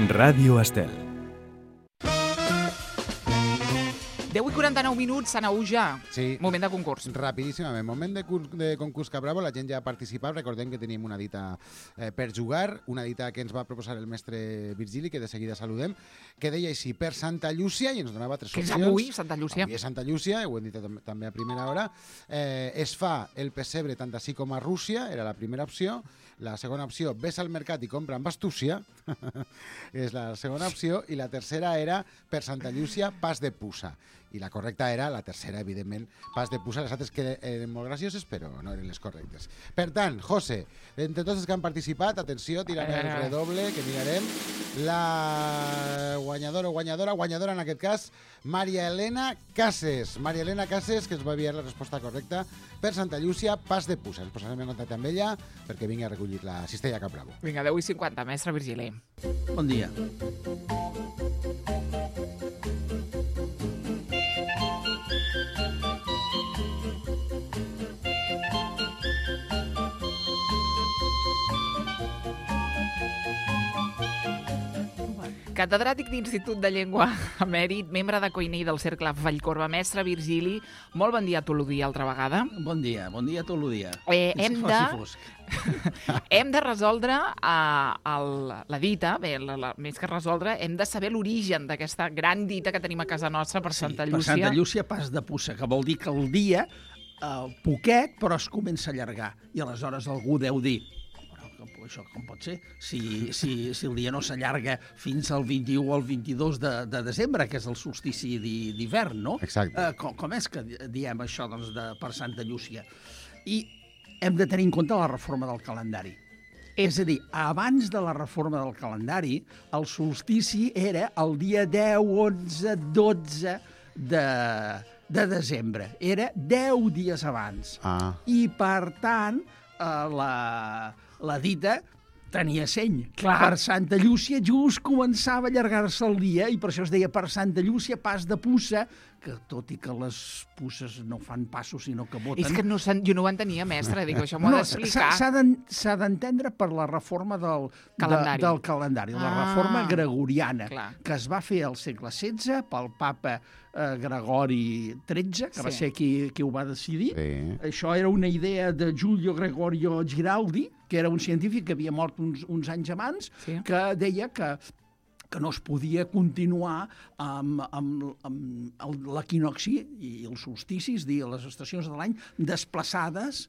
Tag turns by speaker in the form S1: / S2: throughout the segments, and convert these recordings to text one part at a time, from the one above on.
S1: Ràdio Estel.
S2: 10:49, Sant Aujà.
S3: Sí.
S2: Moment de concurs.
S3: Rapidíssimament. Moment de concurs Cabravo. La gent ja ha participat. Recordem que tenim una dita per jugar, una dita que ens va proposar el mestre Virgili, que de seguida saludem, que deia així, per Santa Llúcia, i ens donava tres
S2: Que és
S3: opcions.
S2: avui, Santa Llúcia.
S3: Avui és Santa Llúcia, ho hem dit també a primera hora. Es fa el pessebre tant ací com a Rússia, era la primera opció. La segona opció, ves al mercat i compra amb astúcia, és la segona opció. I la tercera era, per Santa Llúcia, pas de puça. I la correcta era la tercera, evidentment, pas de puça. Les altres que eren molt gracioses, però no eren les correctes. Per tant, José, entre tots els que han participat, atenció, tiraré el redoble, que mirarem. La guanyadora en aquest cas, Maria Elena Cases. Maria Elena Cases, que ens va enviar la resposta correcta per Santa Llúcia, pas de puça. Ens posarem en contacte amb ella perquè vingui a recollir la cistella Cabravo.
S2: Vinga, 10:50, mestre Virgili.
S4: Bon dia.
S2: Catedràtic d'Institut de Llengua emèrit, membre de COINE i del Cercle Vallcorba, mestre Virgili, molt bon dia a Tolodia altra vegada.
S4: Bon dia tot el dia.
S2: Hem de resoldre la dita, més que resoldre, hem de saber l'origen d'aquesta gran dita que tenim a casa nostra per Santa Llúcia.
S4: Per Santa Llúcia, pas de puça, que vol dir que el dia, poquet, però es comença a allargar. I aleshores algú deu dir, això com pot ser? Si el dia no s'allarga fins al 21 o al 22 de desembre, que és el solstici d'hivern, no?
S3: Exacte.
S4: Com és que diem això doncs, per Santa Llúcia? I hem de tenir en compte la reforma del calendari. És a dir, abans de la reforma del calendari, el solstici era el dia 10, 11, 12 de desembre. Era 10 dies abans. I, per tant, la dita tenia seny.
S2: Clar.
S4: Per Santa Llúcia just començava a allargar-se el dia i per això es deia per Santa Llúcia pas de puça, que tot i que les puces no fan passos sinó que boten.
S2: És que jo no ho entenia, mestre, dic, això m'ho ha d'explicar.
S4: S'ha d'entendre per la reforma del calendari, la reforma gregoriana, que es va fer al segle XVI pel papa Gregori XIII, que va ser qui ho va decidir.
S3: Sí.
S4: Això era una idea de Giulio Gregorio Giraldi, que era un científic que havia mort uns anys abans, que deia que no es podia continuar amb l'equinocci i els solsticis, les estacions de l'any, desplaçades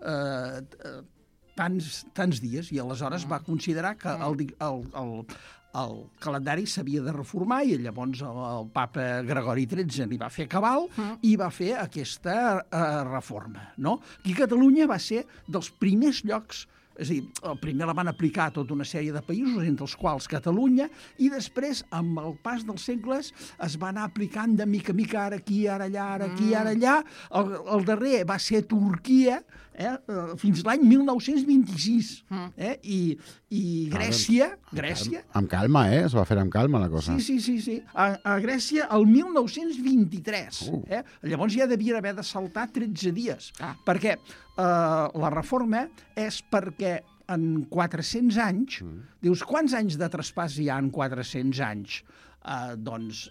S4: tants dies. I aleshores va considerar que el calendari s'havia de reformar i llavors el papa Gregori XIII li va fer cabal i va fer aquesta reforma. No? Aquí a Catalunya va ser dels primers llocs. És a dir, primer la van aplicar a tota una sèrie de països, entre els quals Catalunya, i després, amb el pas dels segles, es va anar aplicant de mica a mica, ara aquí, ara allà, ara aquí, ara allà. El darrer va ser Turquia, fins l'any 1926. I Grècia...
S3: Amb calma, es va fer amb calma la cosa.
S4: Sí. A Grècia, el 1923. Llavors ja devia haver de saltar 13 dies, perquè la reforma és perquè en 400 anys, dius, quants anys de traspàs hi ha en 400 anys? Doncs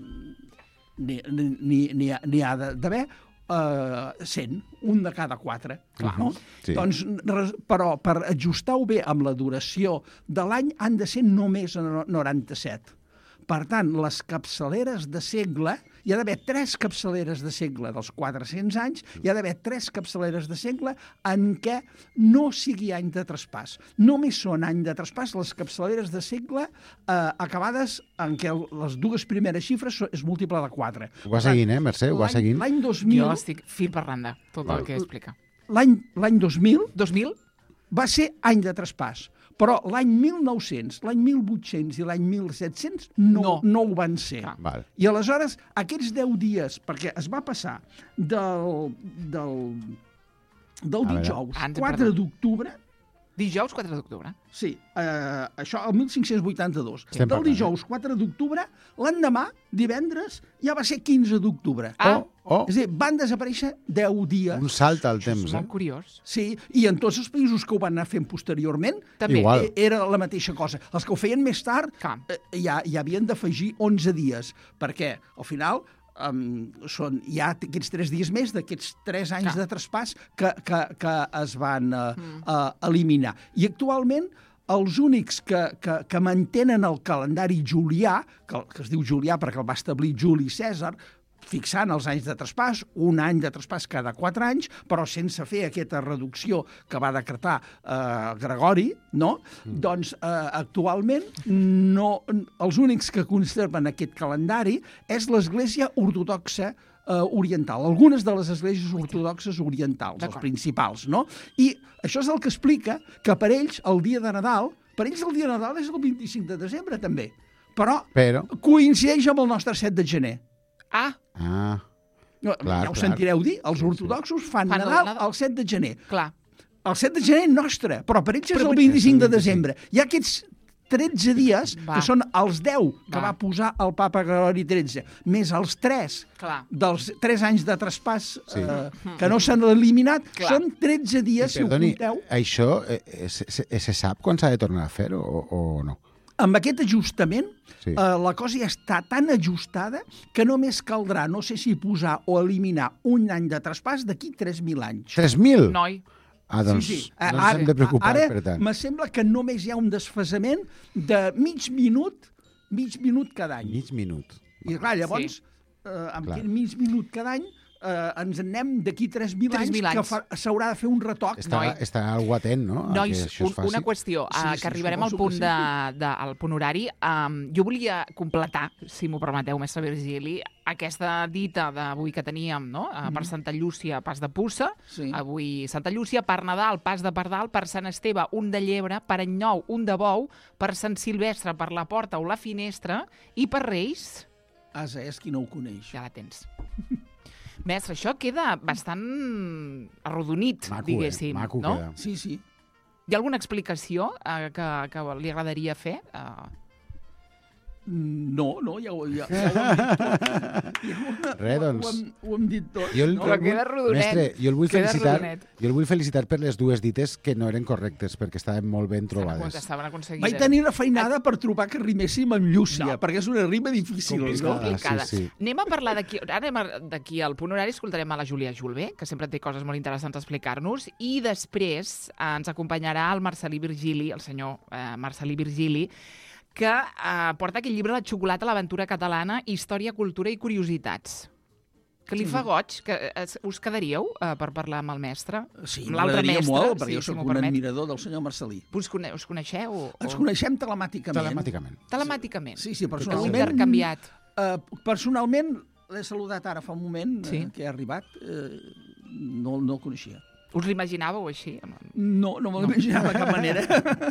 S4: n'hi ha d'haver 100, un de cada 4. Clar, no? Sí. Doncs, però per ajustar-ho bé amb la duració de l'any han de ser només 97. Per tant, les capçaleres de segle, hi ha d'haver 3 capçaleres de segle dels 400 anys, hi ha d'haver 3 capçaleres de segle en què no sigui any de traspàs. Només són any de traspàs les capçaleres de segle acabades en què les dues primeres xifres és múltiple de 4.
S3: Ho va seguint, Mercè? Ho va seguint?
S4: L'any 2000...
S2: Jo estic fil per randa, tot el que explica.
S4: L'any 2000
S2: va
S4: ser any de traspàs. Però l'any 1900, l'any 1800 i l'any 1700 no ho van ser. I aleshores, aquests 10 dies, perquè es va passar del dijous 4 d'octubre
S2: Dijous 4 d'octubre.
S4: Sí, això el 1582.
S3: Estem
S4: Del
S3: parlant,
S4: dijous 4 d'octubre, l'endemà, divendres, ja va ser 15 d'octubre. És a dir, van desaparèixer 10 dies.
S3: Un salt al temps,
S2: És molt curiós.
S4: Sí, i en tots els països que ho van anar fent posteriorment
S2: També.
S3: Igual.
S4: era la mateixa cosa. Els que ho feien més tard
S2: Clar.
S4: ja havien d'afegir 11 dies, perquè al final hi ha aquests 3 dies més d'aquests 3 anys de traspàs que es van eliminar. I actualment els únics que mantenen el calendari julià, que es diu julià perquè el va establir Juli Cèsar, fixant els anys de traspàs, un any de traspàs cada 4 anys, però sense fer aquesta reducció que va decretar Gregori, no? Doncs actualment els únics que conserven aquest calendari és l'Església Ortodoxa oriental, algunes de les esglésies ortodoxes orientals, els principals, no? I això és el que explica que per ells el dia de Nadal, és el 25 de desembre també, però coincideix amb el nostre 7 de gener. Ja ho sentireu dir, els ortodoxos fan Nadal el 7 de gener.
S2: Clar.
S4: El 7 de gener nostre, però per ells és el 25 de desembre. Hi ha aquests 13 dies, que són els 10 que va posar el papa Gregori XIII, més els 3 dels 3 anys de traspàs que no s'han eliminat, són 13 dies, si ho compteu.
S3: Això se sap quan s'ha de tornar a fer o no?
S4: Amb aquest ajustament, la cosa ja està tan ajustada que només caldrà, no sé si posar o eliminar un any de traspàs d'aquí 3.000 anys.
S3: 3.000?
S2: Noi.
S3: Doncs no ens hem de preocupar, per tant.
S4: Ara me sembla que només hi ha un desfasament de mig minut cada any.
S3: Mig minut.
S4: I clar, llavors, amb aquest mig minut cada any, ens en anem d'aquí 3.000 anys que s'haurà de fer un retoc.
S3: Està algú atent, no?
S2: Nois, una qüestió, que arribarem al punt al punt horari. Jo volia completar, si m'ho permeteu, mestre Virgili, aquesta dita d'avui que teníem, no? Per Santa Llúcia, pas de puça, avui Santa Llúcia, per Nadal, pas de pardal, per Sant Esteve, un de llebre, per Any Nou, un de bou, per Sant Silvestre, per la porta o la finestra, i per Reis...
S4: Asa és qui no ho coneix.
S2: Ja la tens. Mestre, això queda bastant arrodonit, diguéssim.
S3: Maco
S2: no?
S3: queda.
S4: Sí, sí.
S2: Hi ha alguna explicació que li agradaria fer?
S4: No, ja ho hem dit tot.
S3: Res, doncs.
S4: Ho hem dit tot.
S2: Però queda rodonet.
S3: Mestre, jo el vull felicitar per les dues dites que no eren correctes, perquè estaven molt ben trobades.
S2: Estaven aconseguides.
S4: Vaig tenir una feinada per trobar que riméssim amb Llúcia, perquè és una rima difícil.
S2: Complicada. Anem a parlar d'aquí... Ara d'aquí al punt horari escoltarem a la Júlia Julbé, que sempre té coses molt interessants a explicar-nos, i després ens acompanyarà el Marcel·lí Virgili, el senyor Marcel·lí Virgili, que porta aquest llibre, La xocolata, l'aventura catalana, història, cultura i curiositats. Que li fa goig, que us quedaríeu per parlar amb el mestre?
S4: Sí, m'agradaria molt, perquè jo soc un admirador del senyor Marcel·lí.
S2: Us coneixeu?
S4: Ens coneixem telemàticament.
S2: Telemàticament?
S4: Sí, personalment.
S2: Intercanviat.
S4: Personalment, l'he saludat ara fa un moment, que ha arribat, no el coneixia.
S2: Us l'imaginàveu així?
S4: No me l'imaginava de cap manera.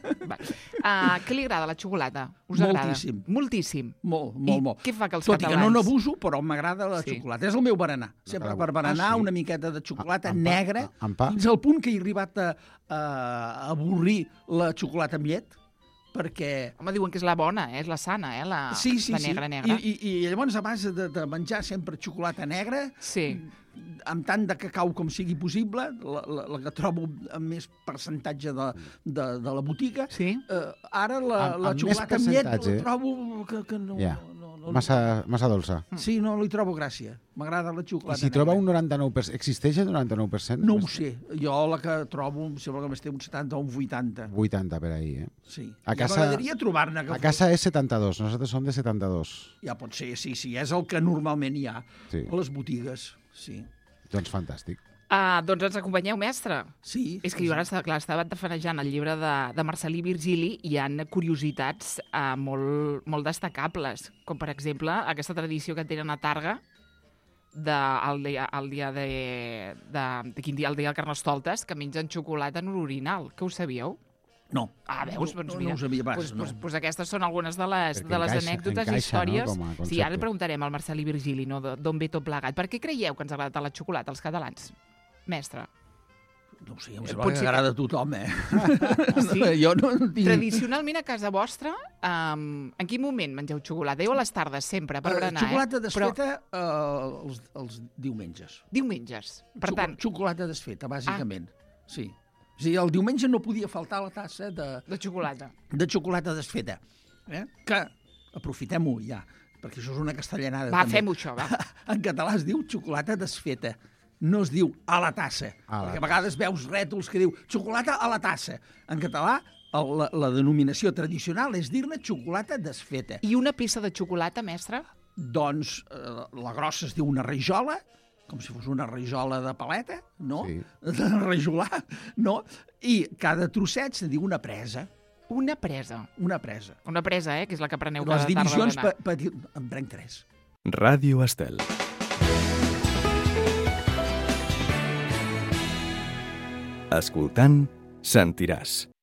S2: Què li agrada la xocolata? Us agrada?
S4: Moltíssim. Molt.
S2: Què fa que els
S4: catalans...
S2: Tot
S4: i que no n'abuso, però m'agrada la xocolata. És el meu berenar. Sempre per berenar una miqueta de xocolata negra, fins al punt que he arribat a avorrir la xocolata amb llet, perquè...
S2: Home, diuen que és la bona, és la sana, la negra.
S4: I llavors, a base de menjar sempre xocolata negra, amb tant de cacau com sigui possible, la que trobo amb més percentatge de la botiga, ara la xocolata amb llet la trobo que no...
S3: Massa dolça.
S4: Sí, no li trobo gràcia. M'agrada la xocolata.
S3: I si troba un 99%, existeix el 99%?
S4: No ho sé. Jo la que trobo, em sembla que més té un 70 o un 80.
S3: 80 per ahí,
S4: Sí. M'agradaria trobar-ne.
S3: A casa és 72, nosaltres som de 72.
S4: Ja pot ser, sí, és el que normalment hi ha a les botigues, sí.
S3: Doncs fantàstic.
S2: Doncs ens acompanyeu, mestre.
S4: Sí.
S2: És que jo ara estava tafanejant el llibre de Marcel·lí Virgili i hi ha curiositats molt destacables, com per exemple aquesta tradició que tenen a Targa el dia del Carnestoltes, que mengen xocolata en l'orinal. Que ho sabíeu?
S4: No.
S2: Veus? Doncs mira,
S4: no ho sabia pas.
S2: Doncs aquestes són algunes de les anècdotes i històries. Sí, ara li preguntarem al Marcel·lí Virgili d'on ve tot plegat. Per què creieu que ens agrada la xocolata als catalans? Mestre.
S4: No ho sé, em sembla que agrada a tothom,
S2: Sí?
S4: Jo no tinc...
S2: Tradicionalment a casa vostra, en quin moment mengeu xocolata? Jo a les tardes, sempre, per berenar,
S4: Xocolata desfeta els diumenges.
S2: Diumenges. Per tant,
S4: Xocolata desfeta, bàsicament. Sí. O sigui, el diumenge no podia faltar la tassa
S2: de xocolata.
S4: de xocolata desfeta. Que, aprofitem-ho ja, perquè això és una castellanada.
S2: Va,
S4: també.
S2: fem-ho això, va.
S4: En català es diu xocolata desfeta. No es diu a la tassa. Perquè a vegades veus rètols que diu xocolata a la tassa. En català, la denominació tradicional és dir-ne xocolata desfeta.
S2: I una peça de xocolata, mestre?
S4: Doncs la grossa es diu una rajola, com si fos una rajola de paleta, no?
S3: Sí.
S4: De rajolar, no? I cada trosset se diu una presa.
S2: Una presa.
S4: Una presa.
S2: Una presa, que és la que preneu
S4: Les
S2: cada tarda a
S4: divisions
S2: berenar.
S4: en prenc 3.
S1: Ràdio Estel. Escoltant, sentiràs.